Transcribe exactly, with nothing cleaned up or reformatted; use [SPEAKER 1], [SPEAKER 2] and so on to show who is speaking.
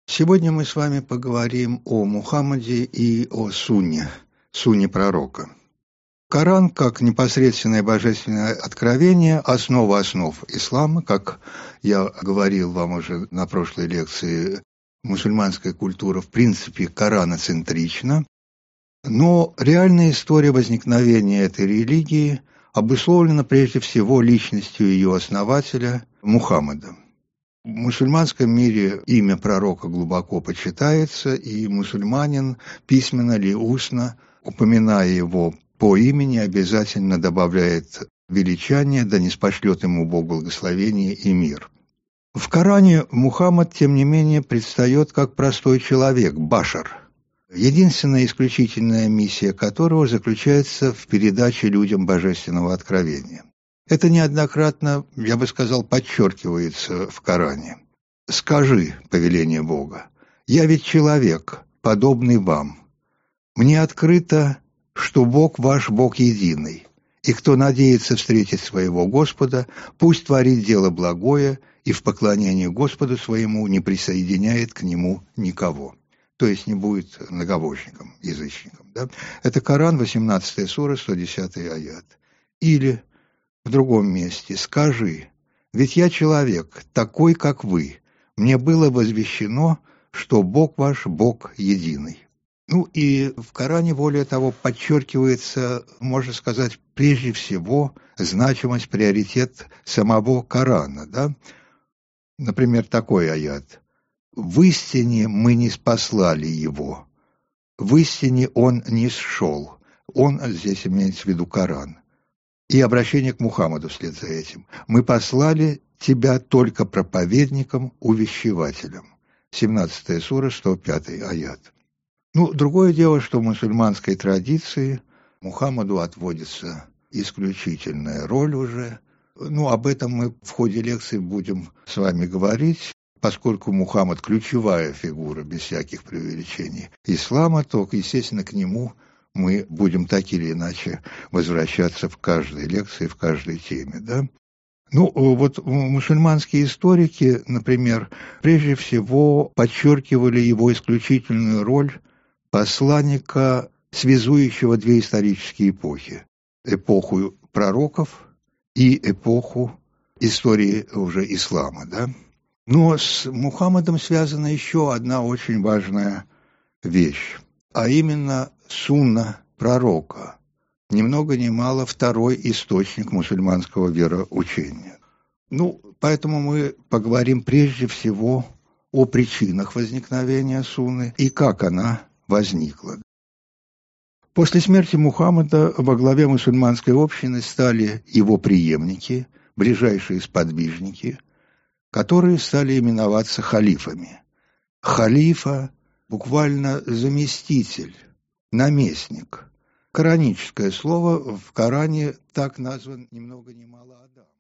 [SPEAKER 1] Сегодня мы с вами поговорим о Мухаммаде и о Сунне, Сунне пророка. Коран, как непосредственное божественное откровение, основа основ ислама, как я говорил вам уже на прошлой лекции, мусульманская культура в принципе кораноцентрична, но реальная история возникновения этой религии обусловлена прежде всего личностью ее основателя Мухаммада. В мусульманском мире имя пророка глубоко почитается, и мусульманин, письменно или устно, упоминая его по имени, обязательно добавляет величание, да ниспошлет ему Бог благословение и мир. В Коране Мухаммад, тем не менее, предстает как простой человек, башар, единственная исключительная миссия которого заключается в передаче людям божественного откровения. Это неоднократно, я бы сказал, подчеркивается в Коране. «Скажи, повеление Бога, я ведь человек, подобный вам. Мне открыто, что Бог ваш Бог единый, и кто надеется встретить своего Господа, пусть творит дело благое и в поклонении Господу своему не присоединяет к нему никого». То есть не будет многобожником, язычником. Да? Это Коран, восемнадцатая сура, сто десятый аят. Или в другом месте: «Скажи, ведь я человек, такой, как вы. Мне было возвещено, что Бог ваш Бог единый». Ну и в Коране, более того, подчеркивается, можно сказать, прежде всего значимость, приоритет самого Корана. Да? Например, такой аят: «В истине мы не спаслали его, в истине он не сшел». Он, здесь имеется в виду Коран. И обращение к Мухаммаду вслед за этим: «Мы послали тебя только проповедником, увещевателем». семнадцатая сура, сто пятый аят. Ну, другое дело, что в мусульманской традиции Мухаммаду отводится исключительная роль уже. Ну, об этом мы в ходе лекции будем с вами говорить. Поскольку Мухаммад ключевая фигура, без всяких преувеличений, ислама, то, естественно, к нему мы будем так или иначе возвращаться в каждой лекции, в каждой теме. Да? Ну, вот мусульманские историки, например, прежде всего подчеркивали его исключительную роль посланника, связующего две исторические эпохи. Эпоху пророков и эпоху истории уже ислама. Да? Но с Мухаммадом связана еще одна очень важная вещь, а именно сунна пророка, ни много ни мало второй источник мусульманского вероучения. Ну, поэтому мы поговорим прежде всего о причинах возникновения сунны и как она возникла. После смерти Мухаммада во главе мусульманской общины стали его преемники, ближайшие сподвижники, которые стали именоваться халифами. Халифа буквально заместитель, наместник. Кораническое слово в Коране так назван ни много ни мало Адам.